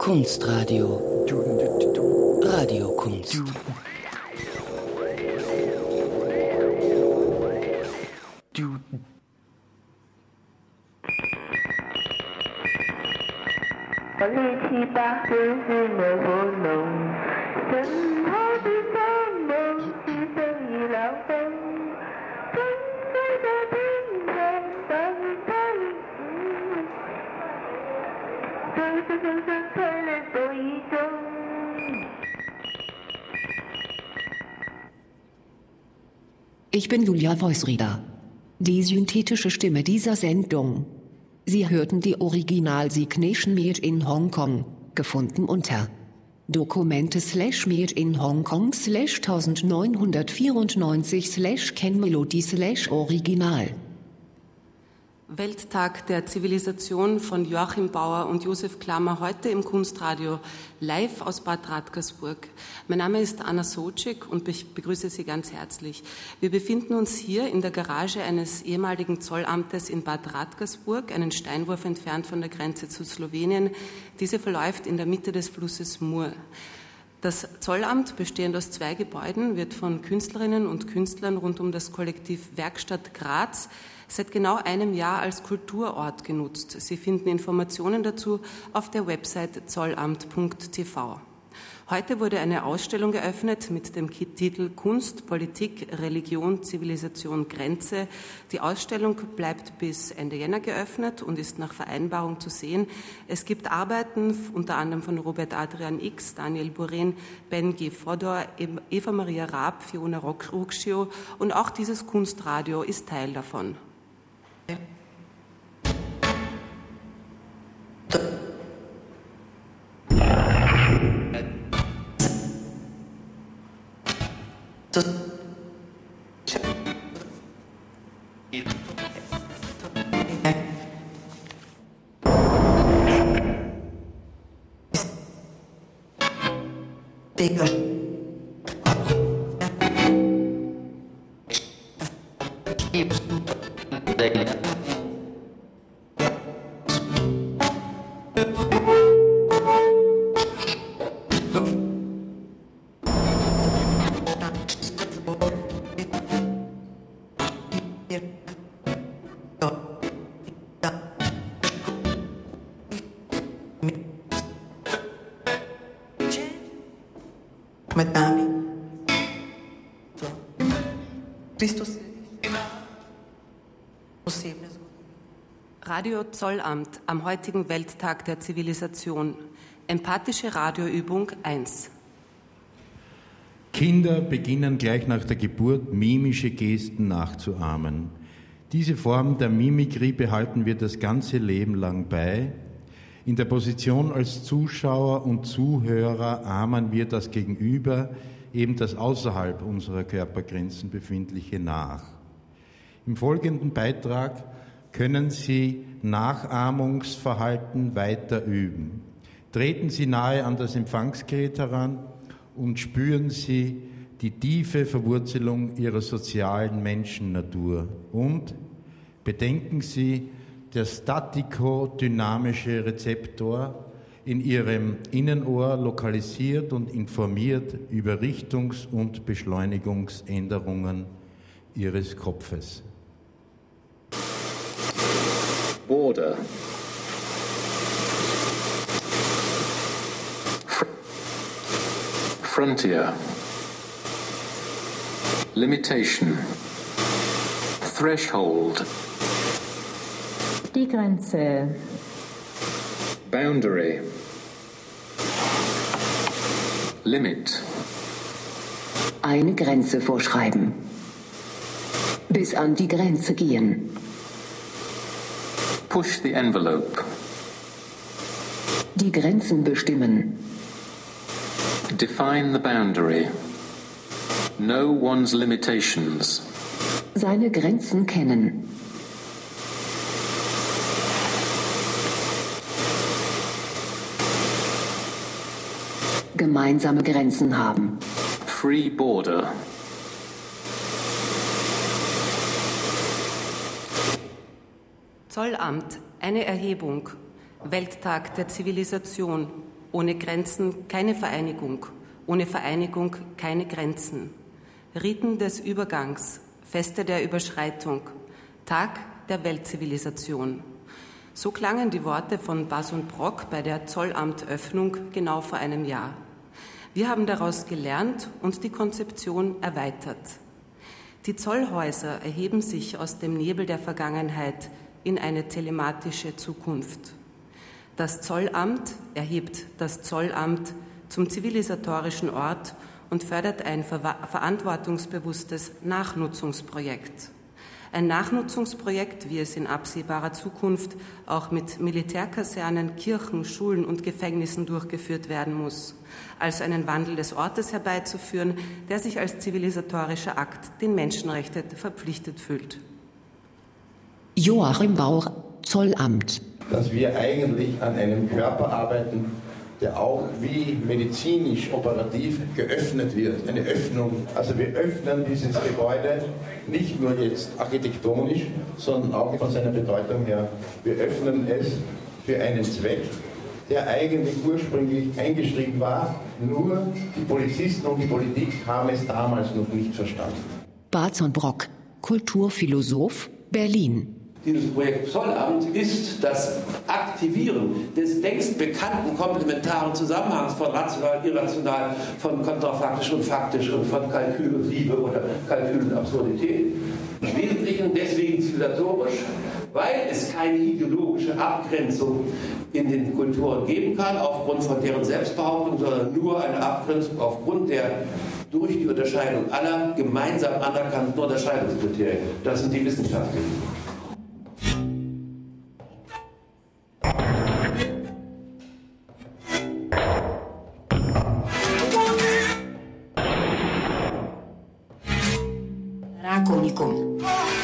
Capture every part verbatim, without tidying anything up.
Kunstradio. Radiokunst. Ich bin Julia Voice-Reader, die synthetische Stimme dieser Sendung. Sie hörten die Original-Signation Made in Hongkong, gefunden unter Dokumente slash Made in Hongkong slash neunzehnhundertvierundneunzig slash Ken Melody slash Original. Welttag der Zivilisation von Joachim Bauer und Josef Klammer heute im Kunstradio, live aus Bad Radkersburg. Mein Name ist Anna Socek und ich begrüße Sie ganz herzlich. Wir befinden uns hier in der Garage eines ehemaligen Zollamtes in Bad Radkersburg, einen Steinwurf entfernt von der Grenze zu Slowenien. Diese verläuft in der Mitte des Flusses Mur. Das Zollamt, bestehend aus zwei Gebäuden, wird von Künstlerinnen und Künstlern rund um das Kollektiv Werkstatt Graz seit genau einem Jahr als Kulturort genutzt. Sie finden Informationen dazu auf der Website zollamt punkt t v. Heute wurde eine Ausstellung geöffnet mit dem Titel Kunst, Politik, Religion, Zivilisation, Grenze. Die Ausstellung bleibt bis Ende Jänner geöffnet und ist nach Vereinbarung zu sehen. Es gibt Arbeiten unter anderem von Robert Adrian X, Daniel Buren, Ben G. Fodor, Eva Maria Raab, Fiona Ruccio und auch dieses Kunstradio ist Teil davon. Radio Zollamt am heutigen Welttag der Zivilisation. Empathische Radioübung eins. Kinder beginnen gleich nach der Geburt mimische Gesten nachzuahmen. Diese Form der Mimikrie behalten wir das ganze Leben lang bei. In der Position als Zuschauer und Zuhörer ahmen wir das Gegenüber, eben das außerhalb unserer Körpergrenzen befindliche, nach. Im folgenden Beitrag können Sie Nachahmungsverhalten weiter üben. Treten Sie nahe an das Empfangsgerät heran und spüren Sie die tiefe Verwurzelung Ihrer sozialen Menschennatur. Und bedenken Sie, der statikodynamische Rezeptor in Ihrem Innenohr lokalisiert und informiert über Richtungs- und Beschleunigungsänderungen Ihres Kopfes. Border. Fr- Frontier. Limitation. Threshold. Die Grenze. Boundary. Limit. Eine Grenze vorschreiben. Bis an die Grenze gehen. Push the envelope. Die Grenzen bestimmen. Define the boundary. Know one's limitations. Seine Grenzen kennen. Gemeinsame Grenzen haben. Free border. Zollamt, eine Erhebung. Welttag der Zivilisation. Ohne Grenzen keine Vereinigung, ohne Vereinigung keine Grenzen. Riten des Übergangs, Feste der Überschreitung, Tag der Weltzivilisation. So klangen die Worte von Bass und Brock bei der Zollamtöffnung genau vor einem Jahr. Wir haben daraus gelernt und die Konzeption erweitert. Die Zollhäuser erheben sich aus dem Nebel der Vergangenheit in eine telematische Zukunft. Das Zollamt erhebt das Zollamt zum zivilisatorischen Ort und fördert ein ver- verantwortungsbewusstes Nachnutzungsprojekt. Ein Nachnutzungsprojekt, wie es in absehbarer Zukunft auch mit Militärkasernen, Kirchen, Schulen und Gefängnissen durchgeführt werden muss. Also einen Wandel des Ortes herbeizuführen, der sich als zivilisatorischer Akt den Menschenrechten verpflichtet fühlt. Joachim Bauer, Zollamt. Dass wir eigentlich an einem Körper arbeiten, der auch wie medizinisch operativ geöffnet wird, eine Öffnung. Also wir öffnen dieses Gebäude nicht nur jetzt architektonisch, sondern auch von seiner Bedeutung her. Wir öffnen es für einen Zweck, der eigentlich ursprünglich eingeschrieben war, nur die Polizisten und die Politik haben es damals noch nicht verstanden. Barz und Brock, Kulturphilosoph, Berlin. Dieses Projekt Zollamt ist das Aktivieren des längst bekannten komplementaren Zusammenhangs von rational, irrational, von kontrafaktisch und faktisch und von Kalkül und Liebe oder Kalkül und Absurdität. Im Wesentlichen deswegen zivilisatorisch, weil es keine ideologische Abgrenzung in den Kulturen geben kann, aufgrund von deren Selbstbehauptung, sondern nur eine Abgrenzung aufgrund der durch die Unterscheidung aller gemeinsam anerkannten Unterscheidungskriterien. Das sind die wissenschaftlichen. Raconikum.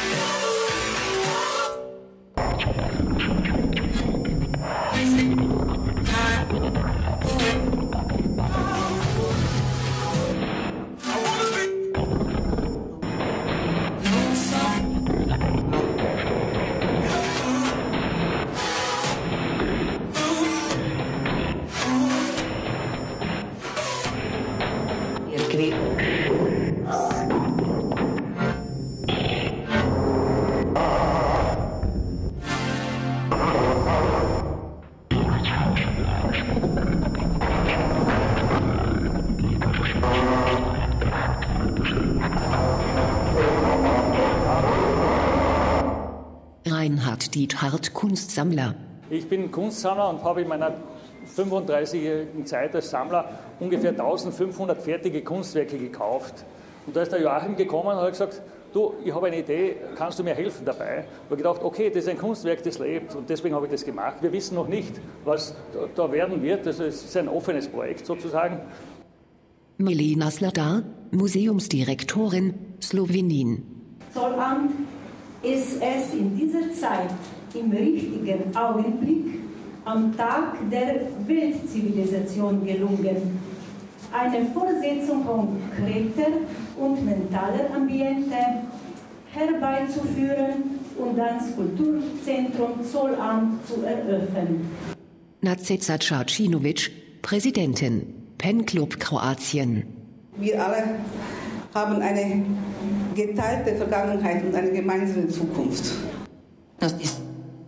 Reinhard Diethard, Kunstsammler. Ich bin Kunstsammler und habe in meiner fünfunddreißigjährigen Zeit als Sammler ungefähr eintausendfünfhundert fertige Kunstwerke gekauft. Und da ist der Joachim gekommen und hat gesagt, du, ich habe eine Idee, kannst du mir helfen dabei? Ich habe gedacht, okay, das ist ein Kunstwerk, das lebt und deswegen habe ich das gemacht. Wir wissen noch nicht, was da werden wird, das ist ein offenes Projekt sozusagen. Milena Sladar, Museumsdirektorin, Slowenien. Zollamt ist es in dieser Zeit im richtigen Augenblick am Tag der Weltzivilisation gelungen, eine Fortsetzung konkreter und mentaler Ambiente herbeizuführen und das Kulturzentrum Zollamt zu eröffnen. Naceca Cacinovic, Präsidentin, Pen Club Kroatien. Wir alle haben eine geteilte Vergangenheit und eine gemeinsame Zukunft. Das ist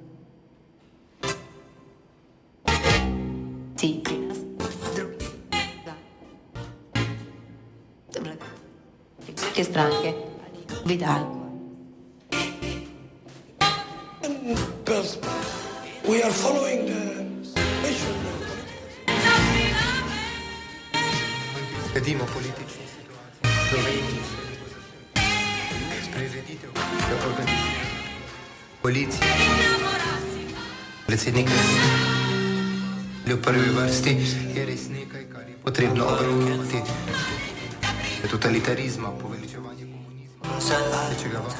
sì, che strane, Vidal. Because we are following the mission. Vedimo politični situacije, Sloveniji, sprevreditev, da organizira policija, predsednik v prvi vrsti je res nekaj, kar je potrebno obravnavati. Totalitarizma, poveličevanje komunizma, nečega va.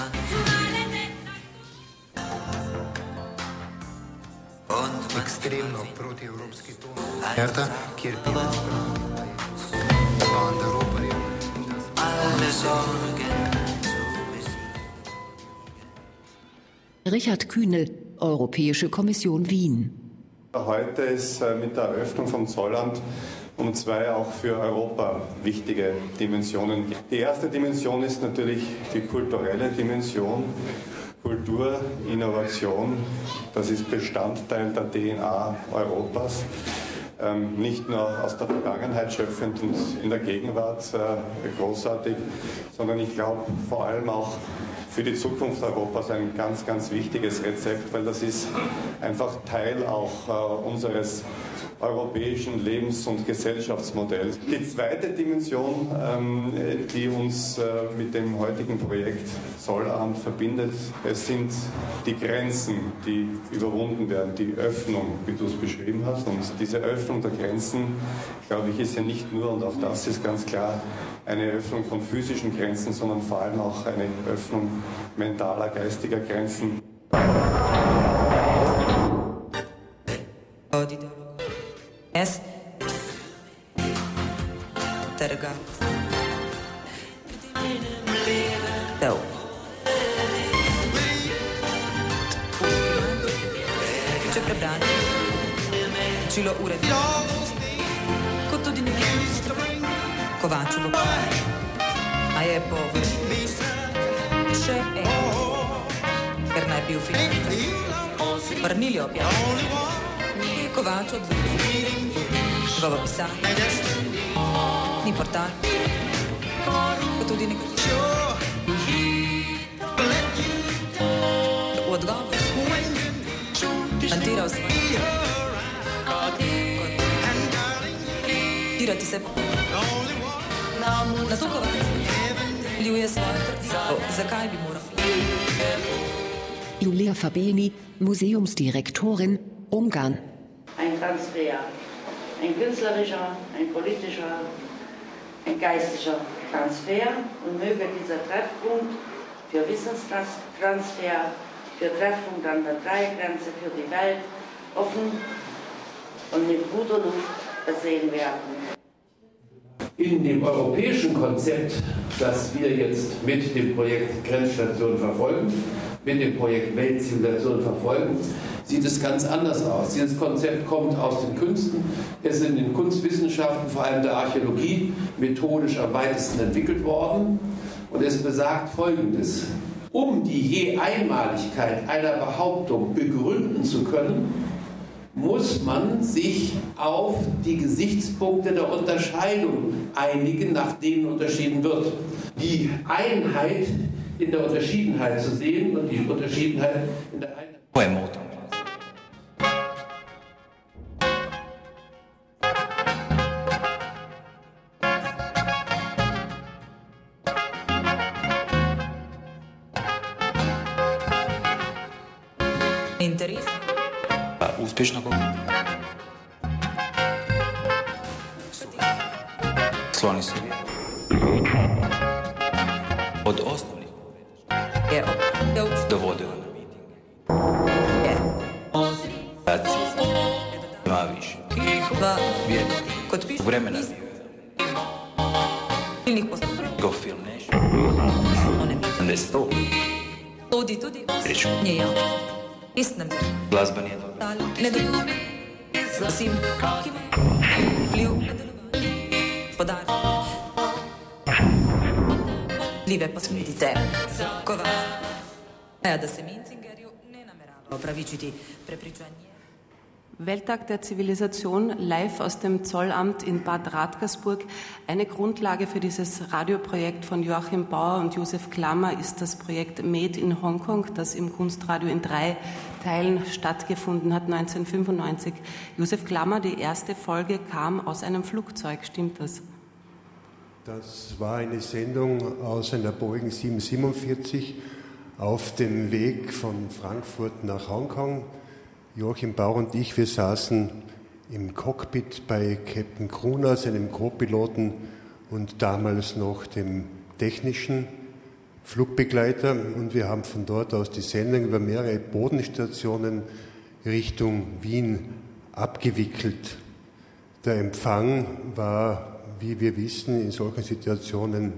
Ekstremno protievropski ton. Herta, kjer pije banda roparjev. Richard Kühnel, Europäische Kommission Wien. Heute ist mit der Eröffnung vom Zollamt um zwei auch für Europa wichtige Dimensionen. Die erste Dimension ist natürlich die kulturelle Dimension. Kultur, Innovation, das ist Bestandteil der D N A Europas. Ähm, nicht nur aus der Vergangenheit schöpfend und in der Gegenwart äh, großartig, sondern ich glaube vor allem auch für die Zukunft Europas ein ganz, ganz wichtiges Rezept, weil das ist einfach Teil auch äh, unseres europäischen Lebens- und Gesellschaftsmodells. Die zweite Dimension, ähm, die uns äh, mit dem heutigen Projekt Zollamt verbindet, es sind die Grenzen, die überwunden werden, die Öffnung, wie du es beschrieben hast. Und diese Öffnung der Grenzen, glaube ich, ist ja nicht nur, und auch das ist ganz klar, eine Öffnung von physischen Grenzen, sondern vor allem auch eine Öffnung mentaler, geistiger Grenzen. Es Tărga Tău Ce prebrani Cilo ure Cu tu din Covaciul A je povăr Ce e Ker naj bi v filmu Vrnili opja Covaciul Vă pisanje Ni portal Kot tudi nekaj V odgovor Antiral sem Tirati se Na to kovač Ljuje svoje trdivo Zakaj bi moral Julia Fabeni, Museumsdirektorin, Ungarn. Ein Transfer, ein künstlerischer, ein politischer, ein geistlicher Transfer und möge dieser Treffpunkt für Wissenstransfer, für Treffpunkt an der Dreieckgrenze für die Welt offen und mit guter Luft versehen werden. In dem europäischen Konzept, das wir jetzt mit dem Projekt Grenzstation verfolgen, mit dem Projekt Weltzivilisation verfolgen, sieht es ganz anders aus. Dieses Konzept kommt aus den Künsten, es ist in den Kunstwissenschaften, vor allem der Archäologie, methodisch am weitesten entwickelt worden und es besagt Folgendes. Um die je Einmaligkeit einer Behauptung begründen zu können, muss man sich auf die Gesichtspunkte der Unterscheidung einigen, nach denen unterschieden wird. Die Einheit in der Unterschiedenheit zu sehen und die Unterschiedenheit in der Einheit. Interes? Uspješno kako? Skloni se. Od osnovnih do vode na mitinge. Racije. Ima više. Vjerno. Vremena. Go film nešto. Ne sto. Tudi, tudi. Reču. Nije javno. Istnem. Glazba nije dobra. Ne dobro. Sim. Pliv. Podar. Live posmetice. Kova. Ja, da se Mincingerju ne namerava opravičiti prepričanje. Welttag der Zivilisation live aus dem Zollamt in Bad Radkersburg. Eine Grundlage für dieses Radioprojekt von Joachim Bauer und Josef Klammer ist das Projekt Made in Hongkong, das im Kunstradio in drei Teilen stattgefunden hat neunzehnhundertfünfundneunzig. Josef Klammer, die erste Folge kam aus einem Flugzeug, stimmt das? Das war eine Sendung aus einer Boeing sieben siebenundvierzig auf dem Weg von Frankfurt nach Hongkong. Joachim Bauer und ich, wir saßen im Cockpit bei Captain Gruner, seinem Co-Piloten und damals noch dem technischen Flugbegleiter. Und wir haben von dort aus die Sendung über mehrere Bodenstationen Richtung Wien abgewickelt. Der Empfang war, wie wir wissen, in solchen Situationen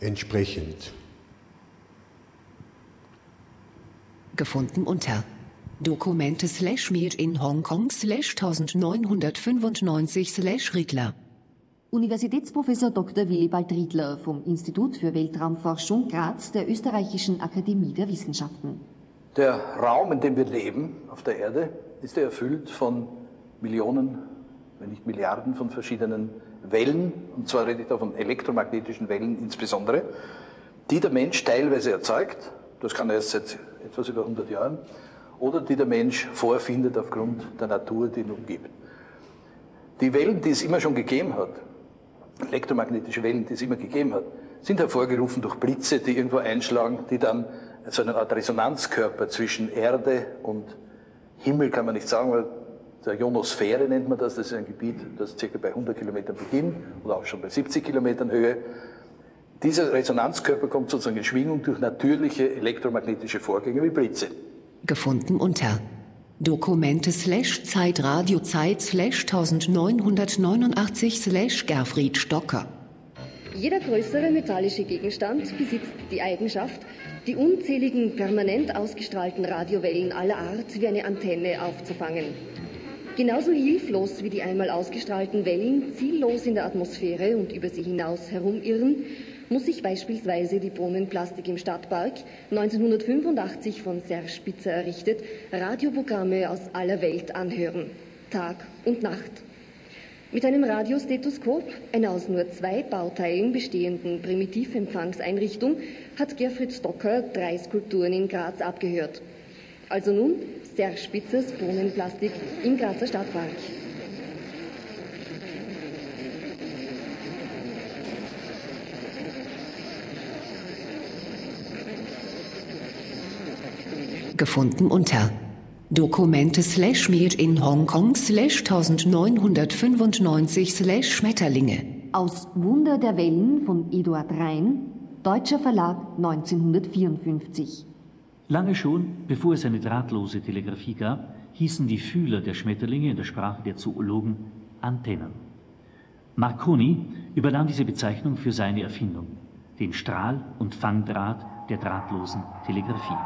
entsprechend. Gefunden unter Dokumente slash Made in Hongkong slash neunzehnhundertfünfundneunzig slash Riedler. Universitätsprofessor Doktor Willibald Riedler vom Institut für Weltraumforschung Graz der Österreichischen Akademie der Wissenschaften. Der Raum, in dem wir leben, auf der Erde, ist erfüllt von Millionen, wenn nicht Milliarden von verschiedenen Wellen, und zwar rede ich da von elektromagnetischen Wellen insbesondere, die der Mensch teilweise erzeugt, das kann er erst seit etwas über hundert Jahren, oder die der Mensch vorfindet aufgrund der Natur, die ihn umgibt. Die Wellen, die es immer schon gegeben hat, elektromagnetische Wellen, die es immer gegeben hat, sind hervorgerufen durch Blitze, die irgendwo einschlagen, die dann so eine Art Resonanzkörper zwischen Erde und Himmel, kann man nicht sagen, weil der Ionosphäre nennt man das, das ist ein Gebiet, das ca. bei hundert Kilometern beginnt oder auch schon bei siebzig Kilometern Höhe. Dieser Resonanzkörper kommt sozusagen in Schwingung durch natürliche elektromagnetische Vorgänge wie Blitze. Gefunden unter Dokumente slash Zeitradiozeit slash neunzehnhundertneunundachtzig slash Gerfried Stocker. Jeder größere metallische Gegenstand besitzt die Eigenschaft, die unzähligen permanent ausgestrahlten Radiowellen aller Art wie eine Antenne aufzufangen. Genauso hilflos wie die einmal ausgestrahlten Wellen ziellos in der Atmosphäre und über sie hinaus herumirren, muss sich beispielsweise die Brunnenplastik im Stadtpark, neunzehnhundertfünfundachtzig von Serge Spitzer errichtet, Radioprogramme aus aller Welt anhören, Tag und Nacht. Mit einem Radiostetoskop, einer aus nur zwei Bauteilen bestehenden Primitivempfangseinrichtung, hat Gerfried Stocker drei Skulpturen in Graz abgehört. Also nun Serge Spitzers Brunnenplastik im Grazer Stadtpark. Gefunden unter Dokumente slash Made in Hongkong slash neunzehnhundertfünfundneunzig slash Schmetterlinge. Aus Wunder der Wellen von Eduard Rhein, Deutscher Verlag neunzehnhundertvierundfünfzig. Lange schon, bevor es eine drahtlose Telegrafie gab, hießen die Fühler der Schmetterlinge in der Sprache der Zoologen Antennen. Marconi übernahm diese Bezeichnung für seine Erfindung, den Strahl- und Fangdraht der drahtlosen Telegrafie.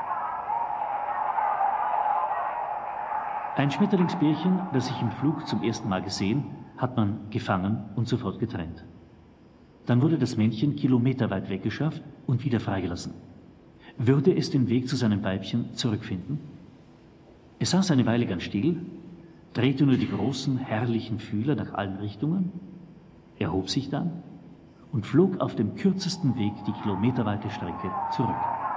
Ein Schmetterlingsbärchen, das sich im Flug zum ersten Mal gesehen, hat man gefangen und sofort getrennt. Dann wurde das Männchen kilometerweit weggeschafft und wieder freigelassen. Würde es den Weg zu seinem Weibchen zurückfinden? Es saß eine Weile ganz still, drehte nur die großen, herrlichen Fühler nach allen Richtungen, erhob sich dann und flog auf dem kürzesten Weg die kilometerweite Strecke zurück.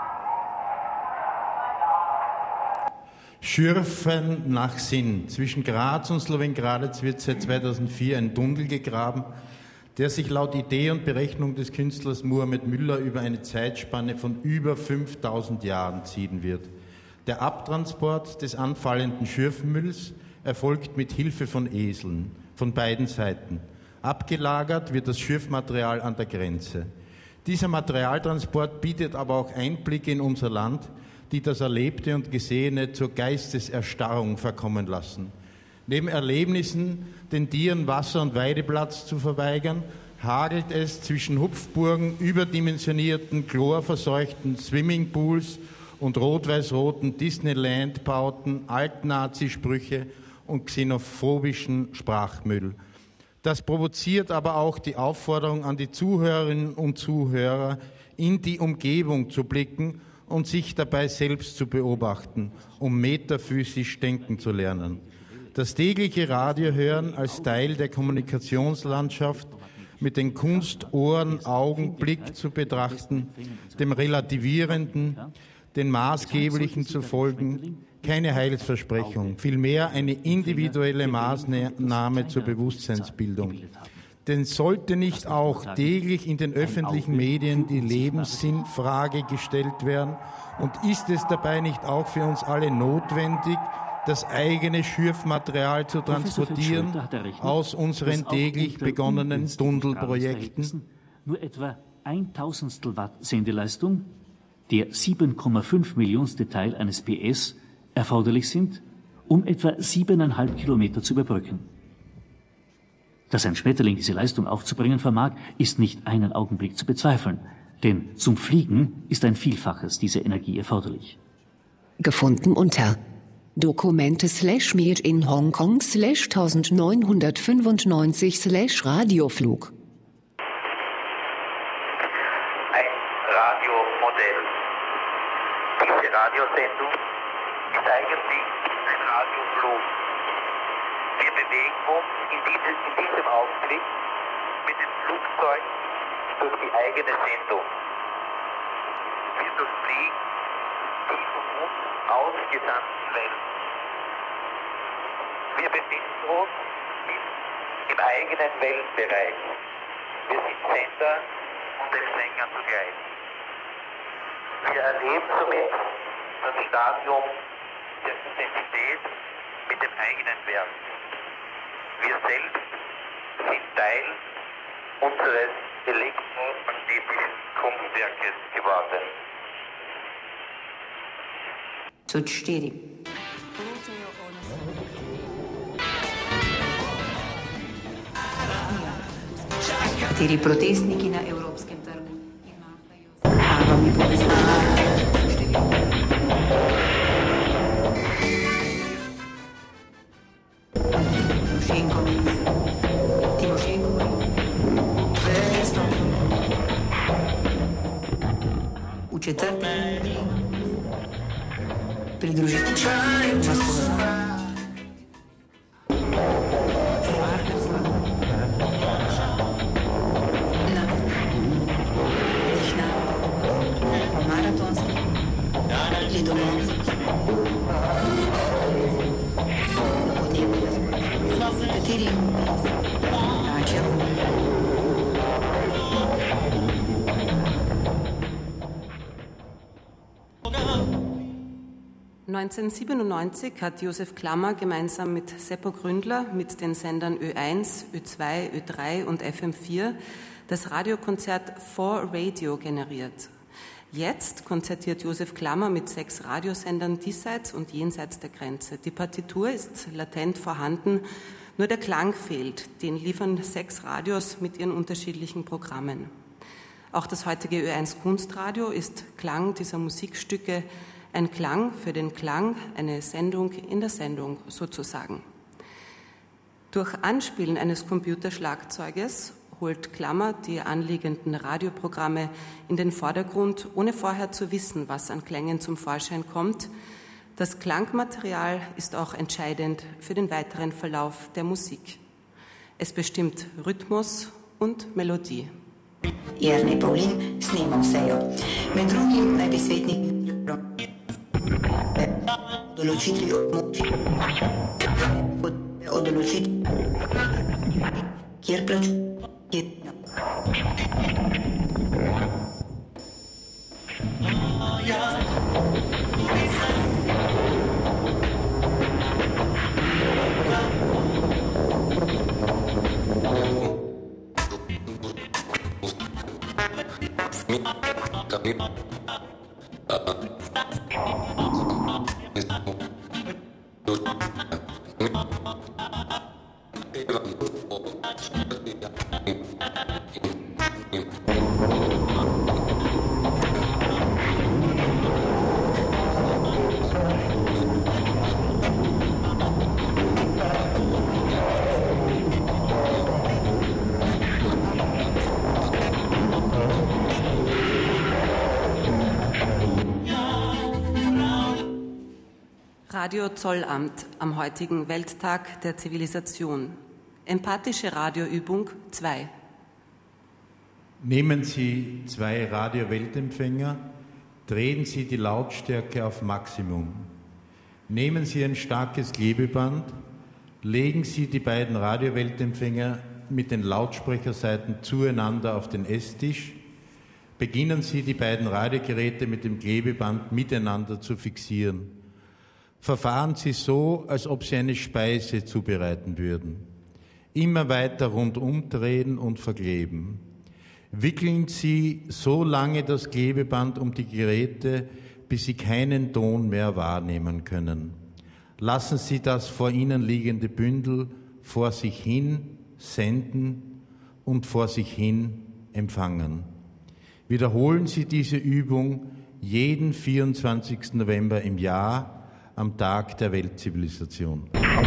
Schürfen nach Sinn. Zwischen Graz und Slowenj-Gradec wird seit zweitausendvier ein Tunnel gegraben, der sich laut Idee und Berechnung des Künstlers Muhammad Müller über eine Zeitspanne von über fünftausend Jahren ziehen wird. Der Abtransport des anfallenden Schürfmülls erfolgt mit Hilfe von Eseln, von beiden Seiten. Abgelagert wird das Schürfmaterial an der Grenze. Dieser Materialtransport bietet aber auch Einblicke in unser Land, die das Erlebte und Gesehene zur Geisteserstarrung verkommen lassen. Neben Erlebnissen, den Tieren Wasser und Weideplatz zu verweigern, hagelt es zwischen Hupfburgen, überdimensionierten, chlorverseuchten Swimmingpools und rot-weiß-roten Disneyland-Bauten, Alt-Nazi-Sprüche und xenophobischen Sprachmüll. Das provoziert aber auch die Aufforderung an die Zuhörerinnen und Zuhörer, in die Umgebung zu blicken und sich dabei selbst zu beobachten, um metaphysisch denken zu lernen. Das tägliche Radiohören als Teil der Kommunikationslandschaft mit den Kunst-Ohren-Augenblick zu betrachten, dem Relativierenden, den Maßgeblichen zu folgen, keine Heilsversprechung, vielmehr eine individuelle Maßnahme zur Bewusstseinsbildung. Denn sollte nicht auch täglich in den öffentlichen Medien die Lebenssinnfrage gestellt werden? Und ist es dabei nicht auch für uns alle notwendig, das eigene Schürfmaterial zu transportieren aus unseren täglich begonnenen Tunnelprojekten? Nur etwa ein Tausendstel Watt Sendeleistung, der sieben Komma fünf Millionste Teil eines P S, erforderlich sind, um etwa siebeneinhalb Kilometer zu überbrücken. Dass ein Schmetterling diese Leistung aufzubringen vermag, ist nicht einen Augenblick zu bezweifeln, denn zum Fliegen ist ein Vielfaches dieser Energie erforderlich. Gefunden unter Dokumente slash Made in Hongkong slash neunzehnhundertfünfundneunzig slash Radioflug. Ein Radiomodell. Diese Radiosendung ist eigentlich ein Radioflug. Wir bewegen uns in, dieses, in diesem Augenblick mit dem Flugzeug durch die eigene Sendung. Wir durchfliegen die von uns ausgesandten Wellen. Wir befinden uns im eigenen Wellenbereich. Wir sind Sender und Empfänger zugleich. Wir erleben somit das Stadium der Identität mit dem eigenen Werk. Wir selbst sind Teil unseres elektromagnetischen Kunstwerkes geworden. Суть четыре. Kateri protestniki na Evropskem trgu imajo mi povezano številko. Timošenko, Timošenko, Vesto. V četrti pridružiti vas povezano. neunzehnhundertsiebenundneunzig hat Josef Klammer gemeinsam mit Seppo Gründler mit den Sendern Ö eins, Ö zwei, Ö drei und F M vier das Radiokonzert For Radio generiert. Jetzt konzertiert Josef Klammer mit sechs Radiosendern diesseits und jenseits der Grenze. Die Partitur ist latent vorhanden, nur der Klang fehlt. Den liefern sechs Radios mit ihren unterschiedlichen Programmen. Auch das heutige Ö eins Kunstradio ist Klang dieser Musikstücke, ein Klang für den Klang, eine Sendung in der Sendung sozusagen. Durch Anspielen eines Computerschlagzeuges holt Klammer die anliegenden Radioprogramme in den Vordergrund, ohne vorher zu wissen, was an Klängen zum Vorschein kommt. Das Klangmaterial ist auch entscheidend für den weiteren Verlauf der Musik. Es bestimmt Rhythmus und Melodie. Jernej Pavlin snemal sejo. Med drugim naj bi svetnik določitvi o določitvi, kjer plačuje. Radio Zollamt am heutigen Welttag der Zivilisation. Empathische Radioübung zwei. Nehmen Sie zwei Radio-Weltempfänger, drehen Sie die Lautstärke auf Maximum. Nehmen Sie ein starkes Klebeband, legen Sie die beiden Radio-Weltempfänger mit den Lautsprecherseiten zueinander auf den Esstisch. Beginnen Sie, die beiden Radiogeräte mit dem Klebeband miteinander zu fixieren. Verfahren Sie so, als ob Sie eine Speise zubereiten würden. Immer weiter rundum drehen und verkleben. Wickeln Sie so lange das Klebeband um die Geräte, bis Sie keinen Ton mehr wahrnehmen können. Lassen Sie das vor Ihnen liegende Bündel vor sich hin senden und vor sich hin empfangen. Wiederholen Sie diese Übung jeden vierundzwanzigsten November im Jahr am Tag der Weltzivilisation.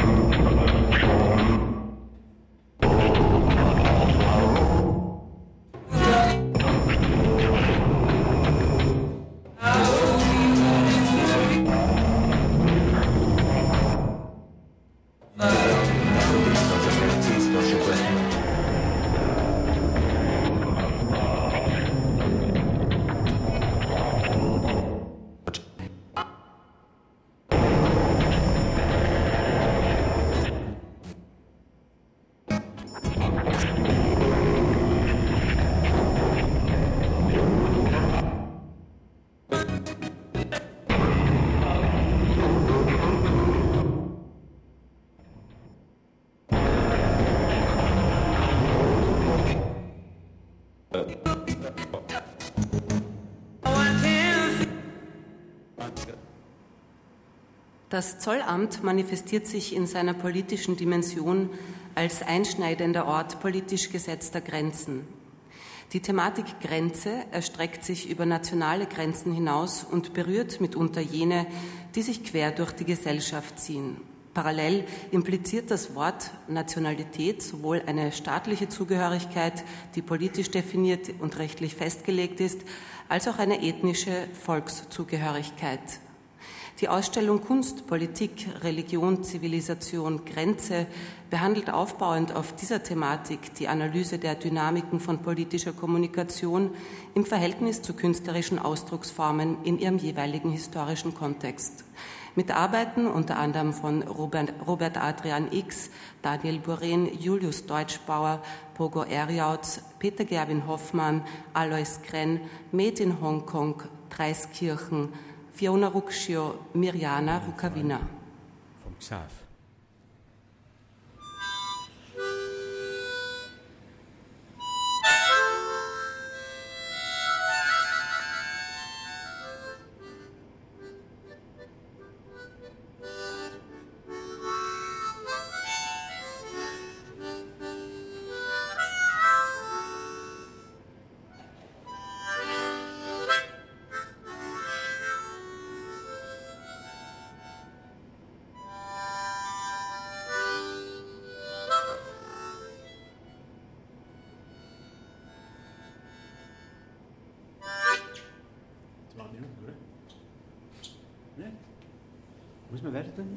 Das Zollamt manifestiert sich in seiner politischen Dimension als einschneidender Ort politisch gesetzter Grenzen. Die Thematik Grenze erstreckt sich über nationale Grenzen hinaus und berührt mitunter jene, die sich quer durch die Gesellschaft ziehen. Parallel impliziert das Wort Nationalität sowohl eine staatliche Zugehörigkeit, die politisch definiert und rechtlich festgelegt ist, als auch eine ethnische Volkszugehörigkeit. Die Ausstellung Kunst, Politik, Religion, Zivilisation, Grenze behandelt aufbauend auf dieser Thematik die Analyse der Dynamiken von politischer Kommunikation im Verhältnis zu künstlerischen Ausdrucksformen in ihrem jeweiligen historischen Kontext. Mit Arbeiten unter anderem von Robert, Robert Adrian X, Daniel Buren, Julius Deutschbauer, Pogo Erjauz, Peter Gerwin Hoffmann, Alois Krenn, Made in Hongkong, Dreiskirchen, Fiona Ruccio, Mirjana Rukavina. Vom X A F. Muss man weiter tun?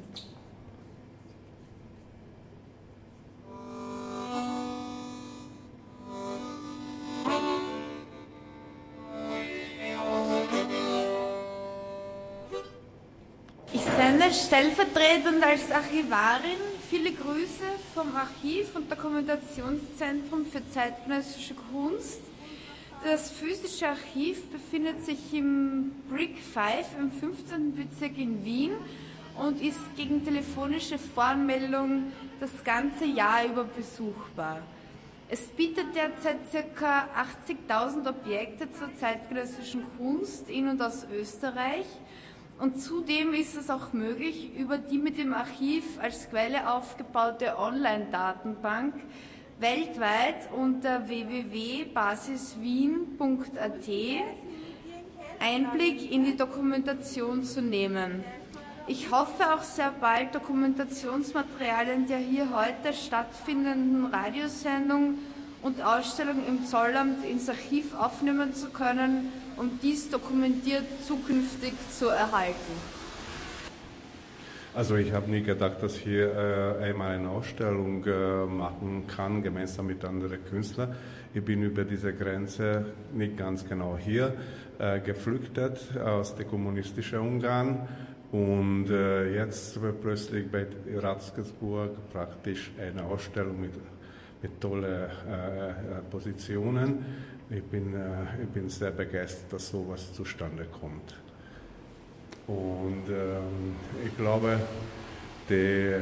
Ich sende stellvertretend als Archivarin viele Grüße vom Archiv- und Dokumentationszentrum für zeitgenössische Kunst. Das physische Archiv befindet sich im Brick fünf im fünfzehnten Bezirk in Wien und ist gegen telefonische Voranmeldung das ganze Jahr über besuchbar. Es bietet derzeit ca. achtzigtausend Objekte zur zeitgenössischen Kunst in und aus Österreich und zudem ist es auch möglich, über die mit dem Archiv als Quelle aufgebaute Online-Datenbank weltweit unter w w w punkt basiswien punkt a t Einblick in die Dokumentation zu nehmen. Ich hoffe auch sehr bald Dokumentationsmaterialien der hier heute stattfindenden Radiosendung und Ausstellung im Zollamt ins Archiv aufnehmen zu können, um dies dokumentiert zukünftig zu erhalten. Also ich habe nie gedacht, dass ich hier äh, einmal eine Ausstellung äh, machen kann, gemeinsam mit anderen Künstlern. Ich bin über diese Grenze nicht ganz genau hier äh, geflüchtet aus dem kommunistischen Ungarn und äh, jetzt plötzlich bei Ratzgersburg praktisch eine Ausstellung mit, mit tollen äh, Positionen. Ich bin, äh, ich bin sehr begeistert, dass sowas zustande kommt. Und ähm, ich glaube, die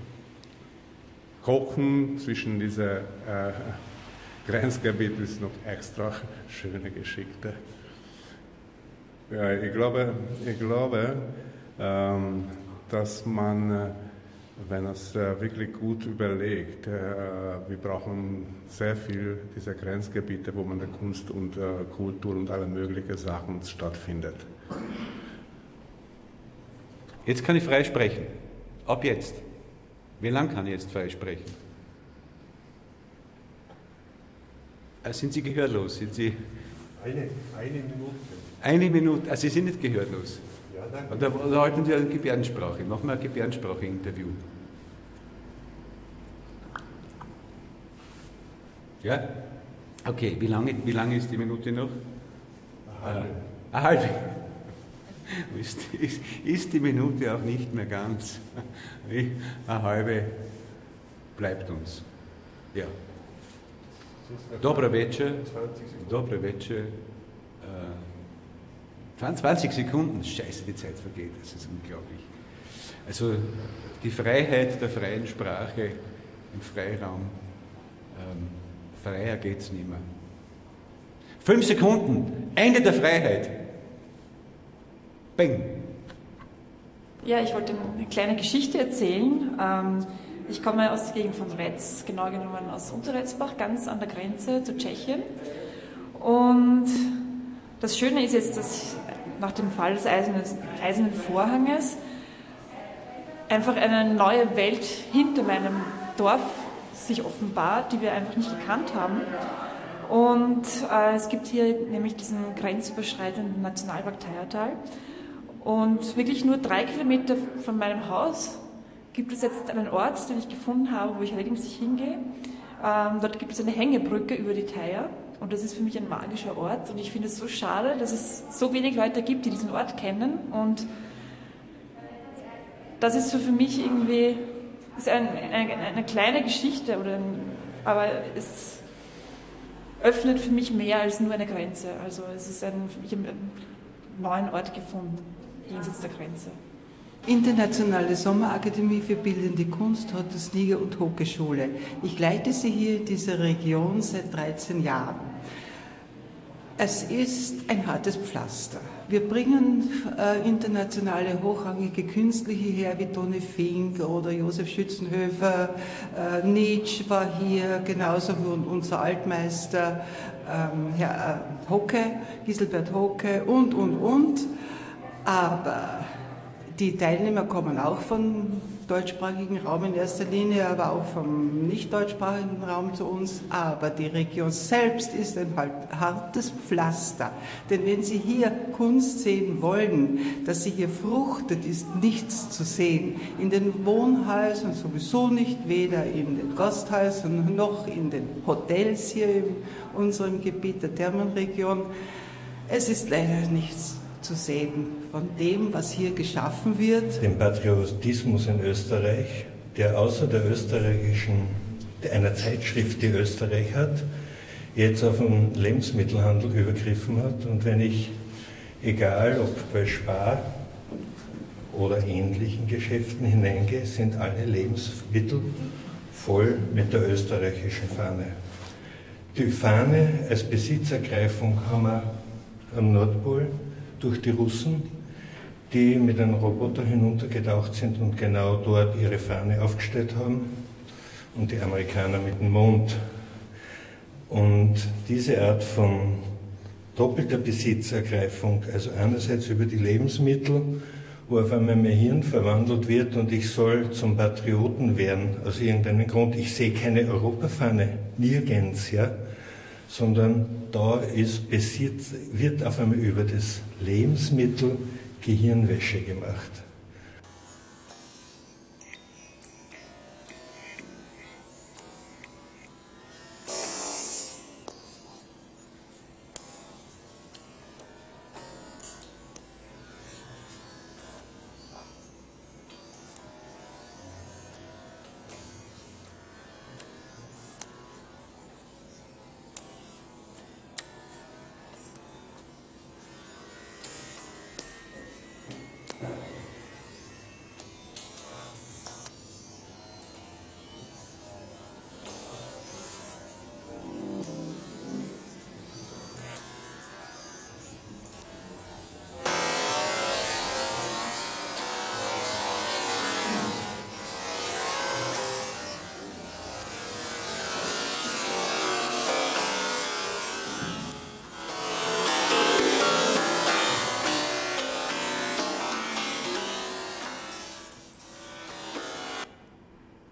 Kochen zwischen diesen äh, Grenzgebieten ist noch extra schöne Geschichte. Ja, ich glaube, ich glaube ähm, dass man, äh, wenn es äh, wirklich gut überlegt, äh, wir brauchen sehr viel dieser Grenzgebiete, wo man der Kunst und äh, Kultur und alle möglichen Sachen stattfindet. Jetzt kann ich frei sprechen. Ab jetzt. Wie lange kann ich jetzt frei sprechen? Äh, sind Sie gehörlos? Sind Sie eine, eine Minute. Eine Minute. Also Sie sind nicht gehörlos. Ja, danke. Oder, oder halten Sie eine Gebärdensprache? Machen wir ein Gebärdensprache-Interview. Ja? Okay, wie lange, wie lange ist die Minute noch? Eine halbe. Äh, eine halbe. Ist, ist, ist die Minute auch nicht mehr ganz. Eine halbe bleibt uns. Ja. Dobre večer. Dobre večer. zwanzig Sekunden. Scheiße, die Zeit vergeht. Das ist unglaublich. Also die Freiheit der freien Sprache im Freiraum. Ähm, freier geht's nicht mehr. Fünf Sekunden. Ende der Freiheit. Bing. Ja, ich wollte eine kleine Geschichte erzählen. Ich komme aus der Gegend von Retz, genau genommen aus Unterretzbach, ganz an der Grenze zu Tschechien. Und das Schöne ist jetzt, dass nach dem Fall des Eisernen Vorhanges einfach eine neue Welt hinter meinem Dorf sich offenbart, die wir einfach nicht gekannt haben. Und äh, es gibt hier nämlich diesen grenzüberschreitenden Nationalpark Teiertal. Und wirklich nur drei Kilometer von meinem Haus gibt es jetzt einen Ort, den ich gefunden habe, wo ich regelmäßig hingehe. Ähm, dort gibt es eine Hängebrücke über die Theier und das ist für mich ein magischer Ort. Und ich finde es so schade, dass es so wenig Leute gibt, die diesen Ort kennen. Und das ist so für mich irgendwie ist ein, eine, eine kleine Geschichte, oder ein, aber es öffnet für mich mehr als nur eine Grenze. Also es ist ein, ich habe einen neuen Ort gefunden. Jenseits der Grenze. Internationale Sommerakademie für Bildende Kunst hat das Niger- und Hoke-Schule. Ich leite sie hier in dieser Region seit dreizehn Jahren. Es ist ein hartes Pflaster. Wir bringen äh, internationale hochrangige Künstler hierher, wie Toni Fink oder Josef Schützenhöfer. Äh, Nietzsche war hier, genauso wie unser Altmeister ähm, Herr äh, Hocke, Giselbert Hocke und, und, und. Aber die Teilnehmer kommen auch vom deutschsprachigen Raum in erster Linie, aber auch vom nicht deutschsprachigen Raum zu uns. Aber die Region selbst ist ein hartes Pflaster. Denn wenn Sie hier Kunst sehen wollen, dass sie hier fruchtet, ist nichts zu sehen. In den Wohnhäusern sowieso nicht, weder in den Gasthäusern noch in den Hotels hier in unserem Gebiet der Thermenregion. Es ist leider nichts zu sehen von dem, was hier geschaffen wird. Den Patriotismus in Österreich, der außer der österreichischen, einer Zeitschrift, die Österreich hat, jetzt auf den Lebensmittelhandel übergriffen hat. Und wenn ich, egal ob bei Spar oder ähnlichen Geschäften hineingehe, sind alle Lebensmittel voll mit der österreichischen Fahne. Die Fahne als Besitzergreifung haben wir am Nordpol durch die Russen, die mit einem Roboter hinuntergetaucht sind und genau dort ihre Fahne aufgestellt haben, und die Amerikaner mit dem Mond. Und diese Art von doppelter Besitzergreifung, also einerseits über die Lebensmittel, wo auf einmal mein Hirn verwandelt wird und ich soll zum Patrioten werden, aus irgendeinem Grund. Ich sehe keine Europafahne, nirgends, ja, sondern da ist Besitz, wird auf einmal über das Lebensmittel Gehirnwäsche gemacht.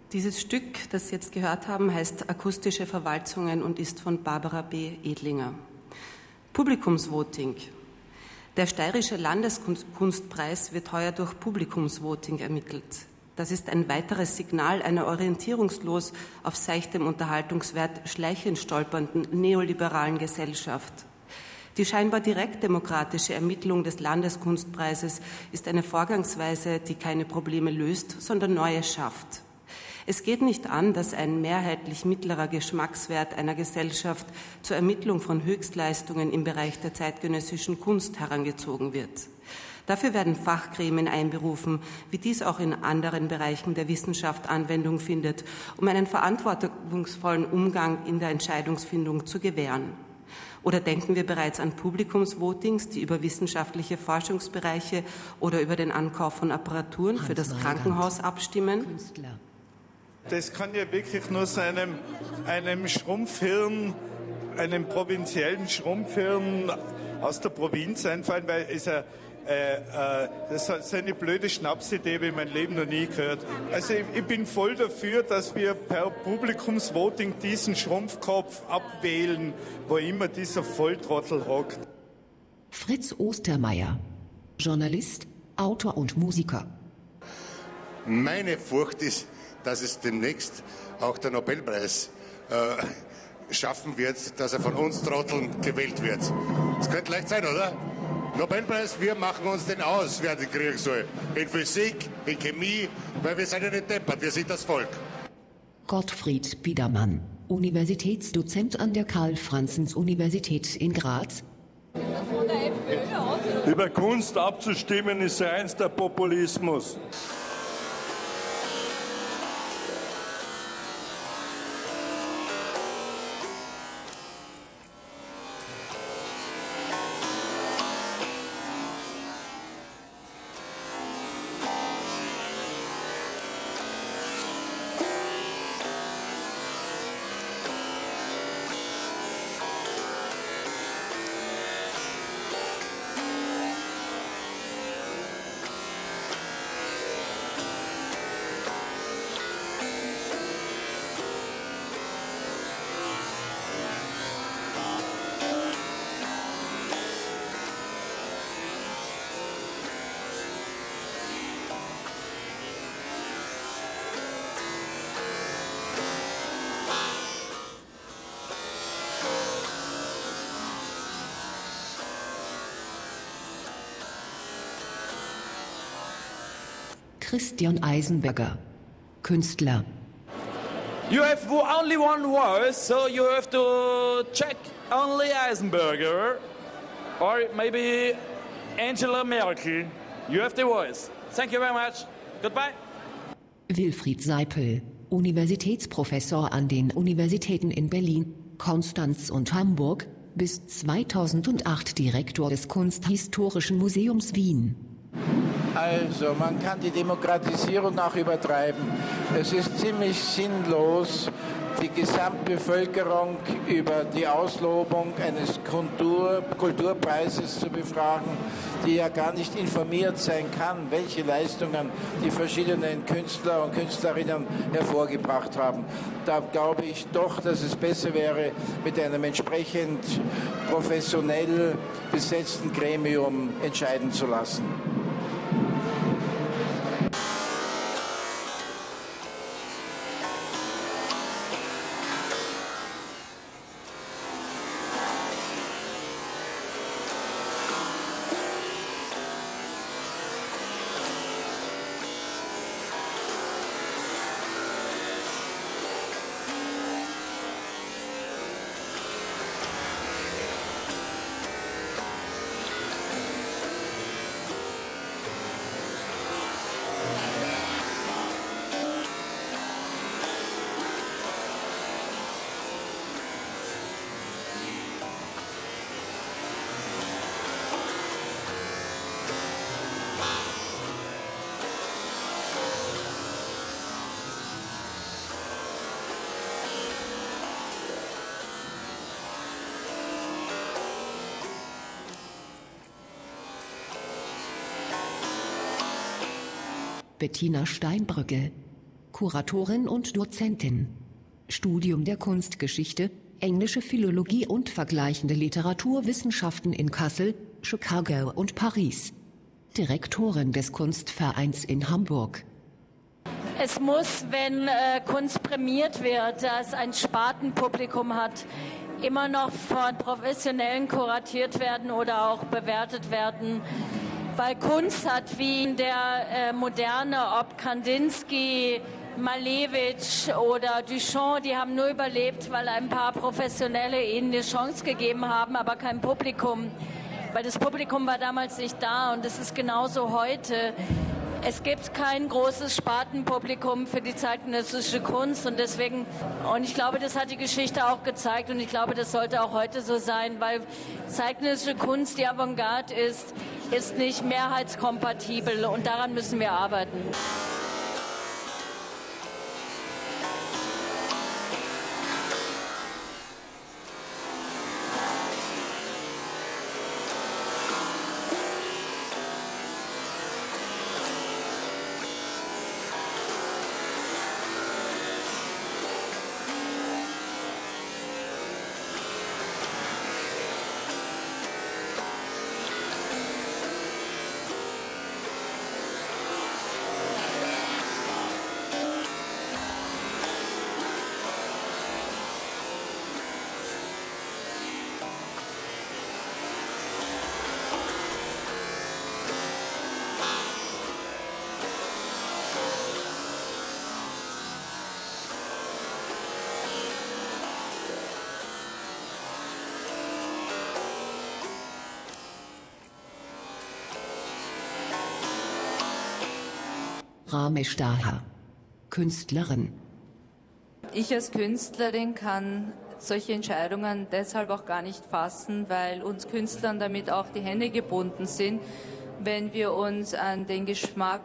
Dieses Stück, das Sie jetzt gehört haben, heißt Akustische Verwalzungen und ist von Barbara B. Edlinger. Publikumsvoting. Der Steirische Landeskunstpreis wird heuer durch Publikumsvoting ermittelt. Das ist ein weiteres Signal einer orientierungslos auf seichtem Unterhaltungswert schleichend stolpernden neoliberalen Gesellschaft. Die scheinbar direktdemokratische Ermittlung des Landeskunstpreises ist eine Vorgangsweise, die keine Probleme löst, sondern neue schafft. Es geht nicht an, dass ein mehrheitlich mittlerer Geschmackswert einer Gesellschaft zur Ermittlung von Höchstleistungen im Bereich der zeitgenössischen Kunst herangezogen wird. Dafür werden Fachgremien einberufen, wie dies auch in anderen Bereichen der Wissenschaft Anwendung findet, um einen verantwortungsvollen Umgang in der Entscheidungsfindung zu gewähren. Oder denken wir bereits an Publikumsvotings, die über wissenschaftliche Forschungsbereiche oder über den Ankauf von Apparaturen für das Krankenhaus abstimmen? Das kann ja wirklich nur so einem, einem Schrumpfhirn, einem provinziellen Schrumpfhirn aus der Provinz einfallen, weil es ja Äh, äh, das ist eine blöde Schnapsidee, wie ich mein Leben noch nie gehört. Also ich, ich bin voll dafür, dass wir per Publikumsvoting diesen Schrumpfkopf abwählen, wo immer dieser Volltrottel hockt. Fritz Ostermeier, Journalist, Autor und Musiker. Meine Furcht ist, dass es demnächst auch der Nobelpreis äh, schaffen wird, dass er von uns Trotteln gewählt wird. Das könnte leicht sein, oder? Nobelpreis, wir machen uns den aus, wer den kriegen soll. In Physik, in Chemie, weil wir sind ja nicht deppert, wir sind das Volk. Gottfried Biedermann, Universitätsdozent an der Karl-Franzens-Universität in Graz. Über Kunst abzustimmen ist reinster Populismus. Christian Eisenberger, Künstler. You have only one voice, so you have to check only Eisenberger or maybe Angela Merkel. You have the voice. Thank you very much. Goodbye. Wilfried Seipel, Universitätsprofessor an den Universitäten in Berlin, Konstanz und Hamburg, bis zweitausendacht Direktor des Kunsthistorischen Museums Wien. Also, man kann die Demokratisierung auch übertreiben. Es ist ziemlich sinnlos, die Gesamtbevölkerung über die Auslobung eines Kultur, Kulturpreises zu befragen, die ja gar nicht informiert sein kann, welche Leistungen die verschiedenen Künstler und Künstlerinnen hervorgebracht haben. Da glaube ich doch, dass es besser wäre, mit einem entsprechend professionell besetzten Gremium entscheiden zu lassen. Bettina Steinbrücke, Kuratorin und Dozentin. Studium der Kunstgeschichte, englische Philologie und vergleichende Literaturwissenschaften in Kassel, Chicago und Paris. Direktorin des Kunstvereins in Hamburg. Es muss, wenn äh, Kunst prämiert wird, das ein Spartenpublikum hat, immer noch von Professionellen kuratiert werden oder auch bewertet werden. Weil Kunst hat wie der äh, Moderne, ob Kandinsky, Malevich oder Duchamp, die haben nur überlebt, weil ein paar Professionelle ihnen die Chance gegeben haben, aber kein Publikum. Weil das Publikum war damals nicht da und es ist genauso heute. Es gibt kein großes Spartenpublikum für die zeitgenössische Kunst und deswegen, und ich glaube, das hat die Geschichte auch gezeigt und ich glaube, das sollte auch heute so sein, weil zeitgenössische Kunst, die Avantgarde ist, ist nicht mehrheitskompatibel und daran müssen wir arbeiten. Ramesh Daher, Künstlerin. Ich als Künstlerin kann solche Entscheidungen deshalb auch gar nicht fassen, weil uns Künstlern damit auch die Hände gebunden sind, wenn wir uns an den Geschmack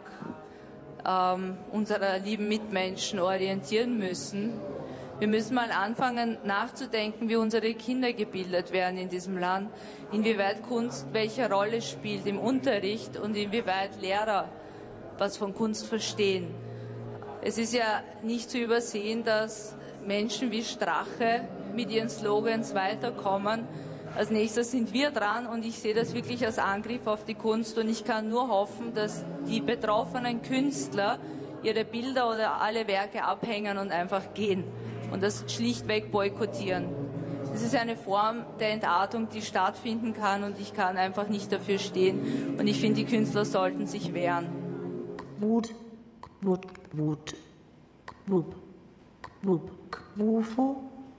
ähm, unserer lieben Mitmenschen orientieren müssen. Wir müssen mal anfangen nachzudenken, wie unsere Kinder gebildet werden in diesem Land, inwieweit Kunst welche Rolle spielt im Unterricht und inwieweit Lehrer was von Kunst verstehen. Es ist ja nicht zu übersehen, dass Menschen wie Strache mit ihren Slogans weiterkommen. Als nächstes sind wir dran und ich sehe das wirklich als Angriff auf die Kunst und ich kann nur hoffen, dass die betroffenen Künstler ihre Bilder oder alle Werke abhängen und einfach gehen und das schlichtweg boykottieren. Es ist eine Form der Entartung, die stattfinden kann und ich kann einfach nicht dafür stehen und ich finde, die Künstler sollten sich wehren. Wut, Wut, Wut, Wut, Wut, Wufo,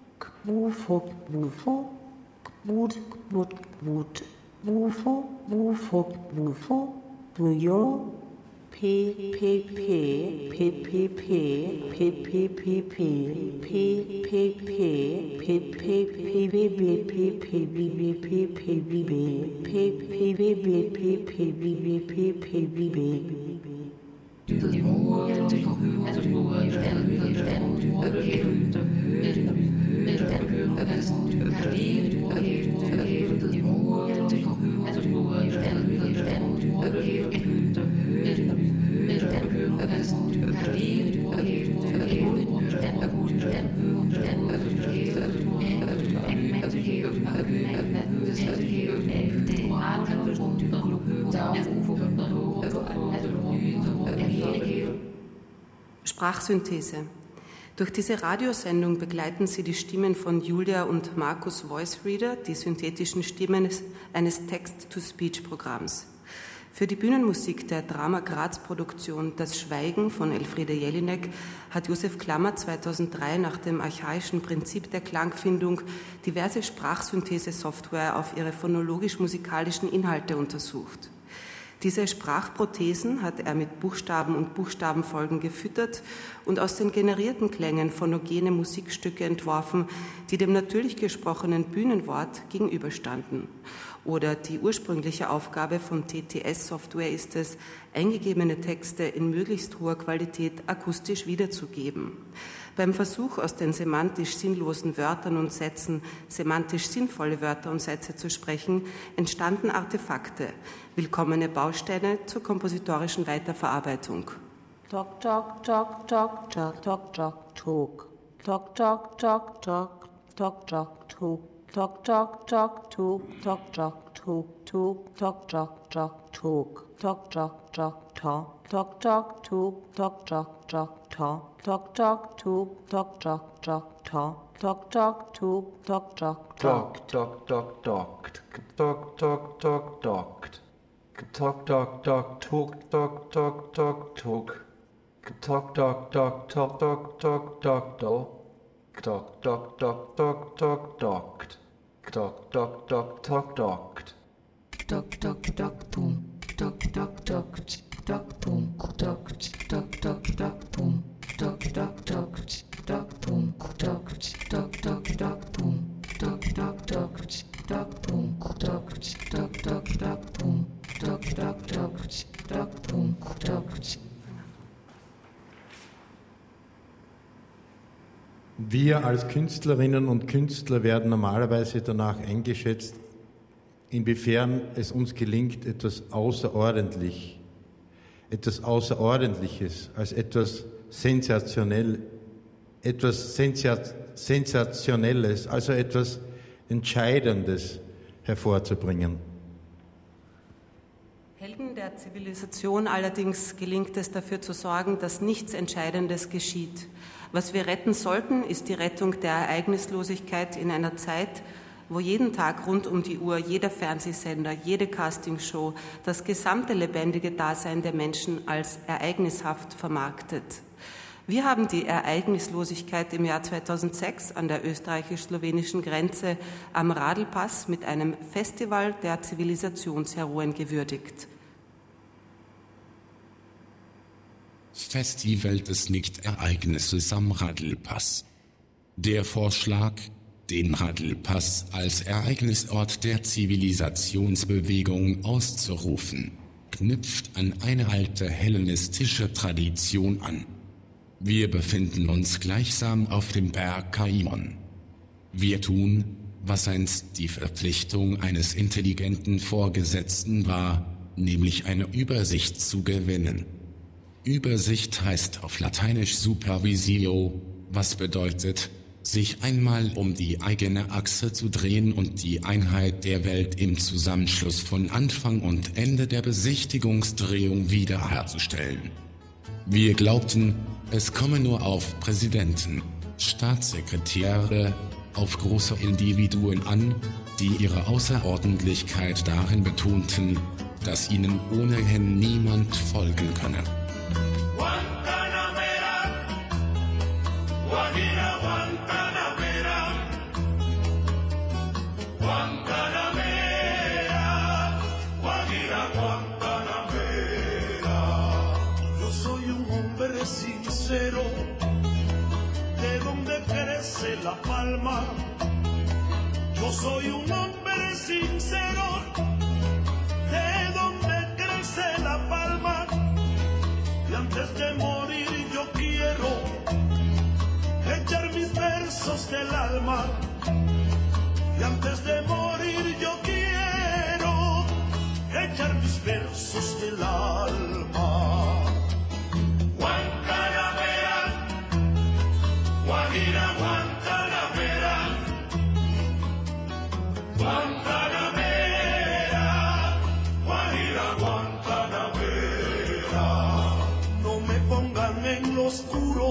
Wufo, Wufo, Wut, Wut, Wut, Wufo, Wufo, Wufo, Wujo, P, P, P, P, P, P, P, P, P, P, P, P, P, P, P, P, P, B, B, P, P, B, B, P, P, B, B, P, P, B, B, P, P, B, B, P, P, B, B. Sprachsynthese. Durch diese Radiosendung begleiten Sie die Stimmen von Julia und Markus Voice Reader, die synthetischen Stimmen eines Text-to-Speech-Programms. Für die Bühnenmusik der Drama Graz Produktion Das Schweigen von Elfriede Jelinek hat Josef Klammer zweitausenddrei nach dem archaischen Prinzip der Klangfindung diverse Sprachsynthese-Software auf ihre phonologisch-musikalischen Inhalte untersucht. Diese Sprachprothesen hat er mit Buchstaben und Buchstabenfolgen gefüttert und aus den generierten Klängen phonogene Musikstücke entworfen, die dem natürlich gesprochenen Bühnenwort gegenüberstanden. Oder die ursprüngliche Aufgabe von T T S-Software ist es, eingegebene Texte in möglichst hoher Qualität akustisch wiederzugeben. Beim Versuch, aus den semantisch sinnlosen Wörtern und Sätzen semantisch sinnvolle Wörter und Sätze zu sprechen, entstanden Artefakte, willkommene Bausteine zur kompositorischen Weiterverarbeitung. Talk, talk, talk, talk, talk, talk, talk, talk. Talk, talk, talk, talk, talk, talk, talk. Talk, talk, talk, talk, talk, talk, talk, talk, talk, talk, talk, talk. Talk, talk, talk, talk. Talk, talk, talk, talk, talk, talk, talk. Talk, talk, talk, talk, talk, talk, talk. Talk, talk, talk, talk, talk, talk. Talk, talk, talk, talk, talk, talk, talk. Talk, talk, talk, talk, talk, talk, talk, talk. Talk, talk, talk, talk, talk, talk, talk, talk. Talk, talk, talk, talk, talk, talk. Talk, talk, talk, talk, talk. Talk, talk, talk, boom. Talk, talk, talk, talk, boom. Talk, talk, talk, talk, boom. Talk, talk, talk, talk, boom. Talk, talk, talk, talk, boom. Talk, talk, talk, talk, boom. Talk, talk, talk, talk, boom. Talk, talk, talk, talk, boom. Talk. Wir als Künstlerinnen und Künstler werden normalerweise danach eingeschätzt, inwiefern es uns gelingt, etwas außerordentlich, etwas Außerordentliches, als etwas sensationell, etwas Sensationelles, also etwas Entscheidendes hervorzubringen. Helden der Zivilisation allerdings gelingt es, dafür zu sorgen, dass nichts Entscheidendes geschieht. Was wir retten sollten, ist die Rettung der Ereignislosigkeit in einer Zeit, wo jeden Tag rund um die Uhr jeder Fernsehsender, jede Castingshow das gesamte lebendige Dasein der Menschen als ereignishaft vermarktet. Wir haben die Ereignislosigkeit im Jahr zweitausendsechs an der österreichisch-slowenischen Grenze am Radlpass mit einem Festival der Zivilisationsheroen gewürdigt. Festival des Nicht-Ereignisses am Radlpass. Der Vorschlag, den Radlpass als Ereignisort der Zivilisationsbewegung auszurufen, knüpft an eine alte hellenistische Tradition an. Wir befinden uns gleichsam auf dem Berg Kaimon. Wir tun, was einst die Verpflichtung eines intelligenten Vorgesetzten war, nämlich eine Übersicht zu gewinnen. Übersicht heißt auf Lateinisch Supervisio, was bedeutet, sich einmal um die eigene Achse zu drehen und die Einheit der Welt im Zusammenschluss von Anfang und Ende der Besichtigungsdrehung wiederherzustellen. Wir glaubten, es komme nur auf Präsidenten, Staatssekretäre, auf große Individuen an, die ihre Außerordentlichkeit darin betonten, dass ihnen ohnehin niemand folgen könne. De donde crece la palma, yo soy un hombre sincero, de donde crece la palma, y antes de morir yo quiero echar mis versos del alma, y antes de morir yo quiero echar mis versos del alma. Guajira, Guantanamera, Guantanamera, Guajira, Guantanamera. No me pongan en lo oscuro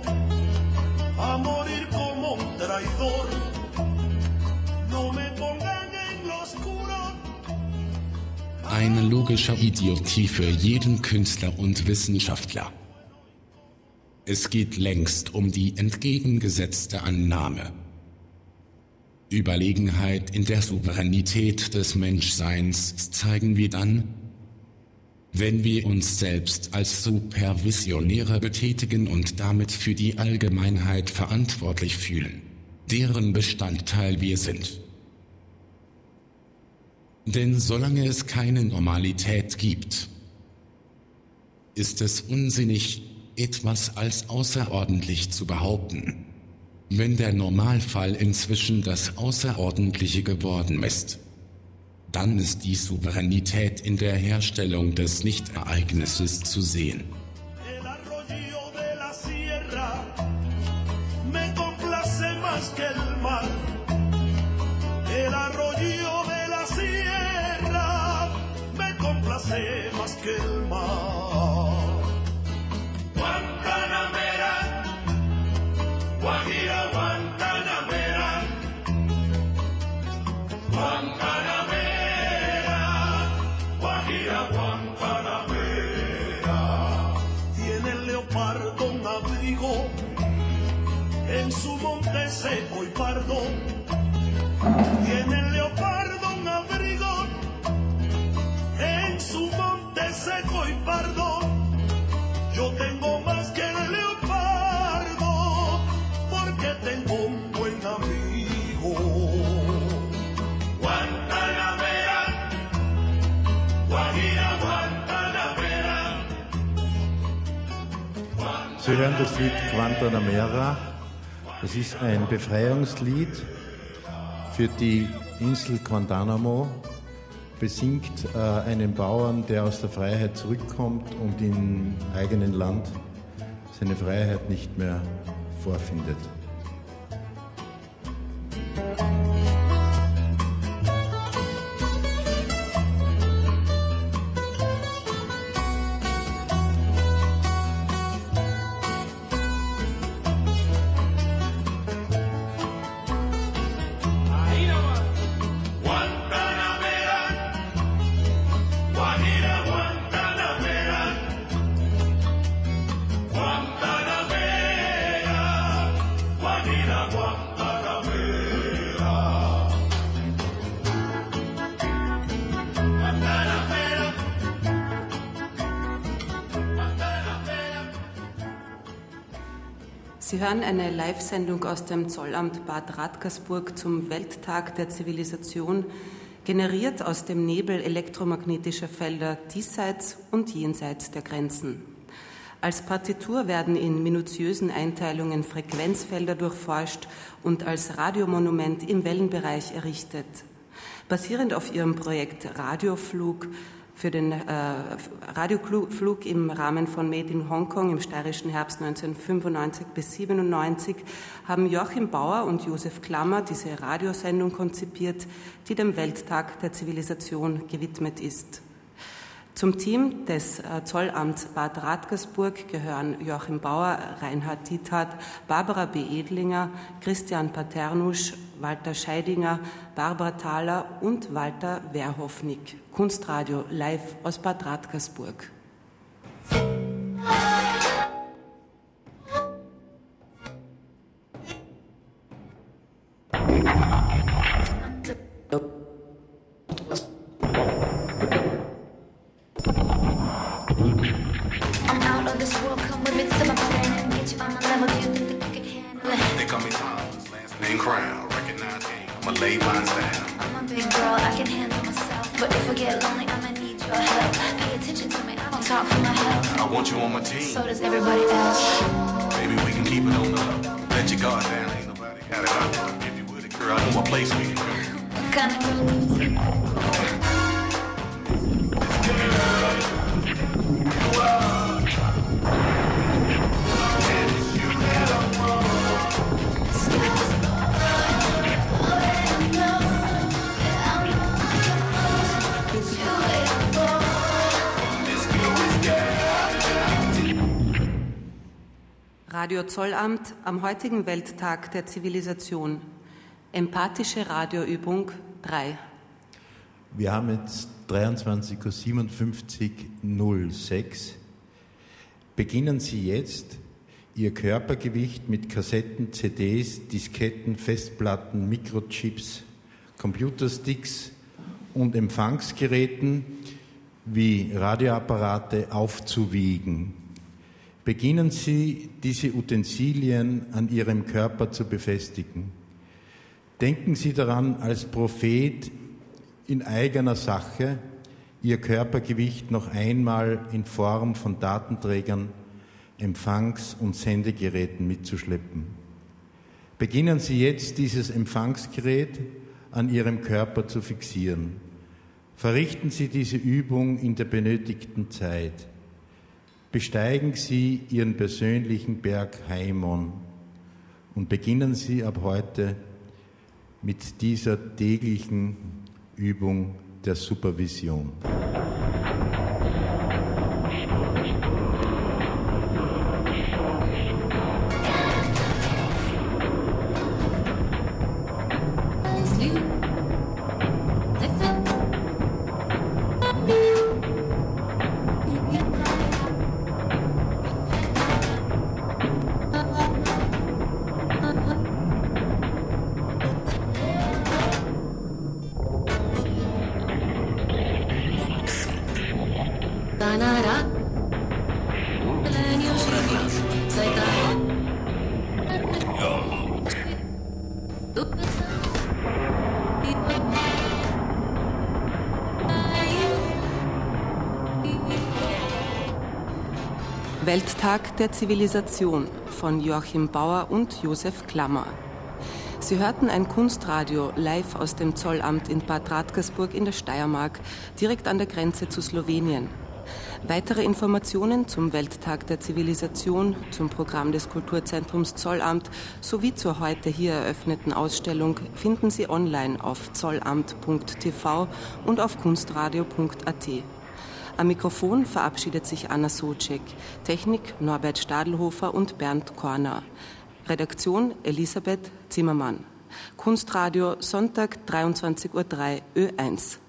a morir como un traidor. No me pongan en lo oscuro. Eine logische Idiotie für jeden Künstler und Wissenschaftler. Es geht längst um die entgegengesetzte Annahme. Überlegenheit in der Souveränität des Menschseins zeigen wir dann, wenn wir uns selbst als Supervisionäre betätigen und damit für die Allgemeinheit verantwortlich fühlen, deren Bestandteil wir sind. Denn solange es keine Normalität gibt, ist es unsinnig, etwas als außerordentlich zu behaupten, wenn der Normalfall inzwischen das Außerordentliche geworden ist. Dann ist die Souveränität in der Herstellung des Nichtereignisses zu sehen. sé más que el mar. Guantanamera, Guajira, Guantanamera, Guantanamera, Guajira, Guantanamera. Tiene el leopardo un abrigo en su monte seco y pardo. Tiene el leopardo un abrigo en su monte seco y pardo. Yo tengo más que el leopardo porque tengo un buen amigo. Guantanamera, Guajira, Guantanamera. Sie hören das Lied Guantanamera. Es ist ein Befreiungslied für die Insel Guantanamo, besingt äh, einen Bauern, der aus der Freiheit zurückkommt und im eigenen Land seine Freiheit nicht mehr vorfindet. Sie hören eine Live-Sendung aus dem Zollamt Bad Radkersburg zum Welttag der Zivilisation, generiert aus dem Nebel elektromagnetischer Felder diesseits und jenseits der Grenzen. Als Partitur werden in minutiösen Einteilungen Frequenzfelder durchforscht und als Radiomonument im Wellenbereich errichtet. Basierend auf ihrem Projekt Radioflug für den äh, Radioflug im Rahmen von Made in Hongkong im steirischen Herbst neunzehnhundertfünfundneunzig bis siebenundneunzig haben Joachim Bauer und Josef Klammer diese Radiosendung konzipiert, die dem Welttag der Zivilisation gewidmet ist. Zum Team des äh, Zollamts Bad Radkersburg gehören Joachim Bauer, Reinhard Diethardt, Barbara B. Edlinger, Christian Paternusch, Walter Scheidinger, Barbara Thaler und Walter Werhoffnig. Kunstradio live aus Bad Radkersburg. Radio Zollamt am heutigen Welttag der Zivilisation. Empathische Radioübung drei. Wir haben jetzt dreiundzwanzig Uhr siebenundfünfzig null sechs. Beginnen Sie jetzt, Ihr Körpergewicht mit Kassetten, C Ds, Disketten, Festplatten, Mikrochips, Computersticks und Empfangsgeräten wie Radioapparate aufzuwiegen. Beginnen Sie, diese Utensilien an Ihrem Körper zu befestigen. Denken Sie daran, als Prophet in eigener Sache Ihr Körpergewicht noch einmal in Form von Datenträgern, Empfangs- und Sendegeräten mitzuschleppen. Beginnen Sie jetzt, dieses Empfangsgerät an Ihrem Körper zu fixieren. Verrichten Sie diese Übung in der benötigten Zeit. Besteigen Sie Ihren persönlichen Berg Haimon und beginnen Sie ab heute mit dieser täglichen Übung der Supervision. Welttag der Zivilisation von Joachim Bauer und Josef Klammer. Sie hörten ein Kunstradio live aus dem Zollamt in Bad Radkersburg in der Steiermark, direkt an der Grenze zu Slowenien. Weitere Informationen zum Welttag der Zivilisation, zum Programm des Kulturzentrums Zollamt sowie zur heute hier eröffneten Ausstellung finden Sie online auf zollamt punkt t v und auf kunstradio punkt a t. Am Mikrofon verabschiedet sich Anna Socek, Technik Norbert Stadelhofer und Bernd Korner. Redaktion Elisabeth Zimmermann. Kunstradio Sonntag dreiundzwanzig Uhr drei Ö eins.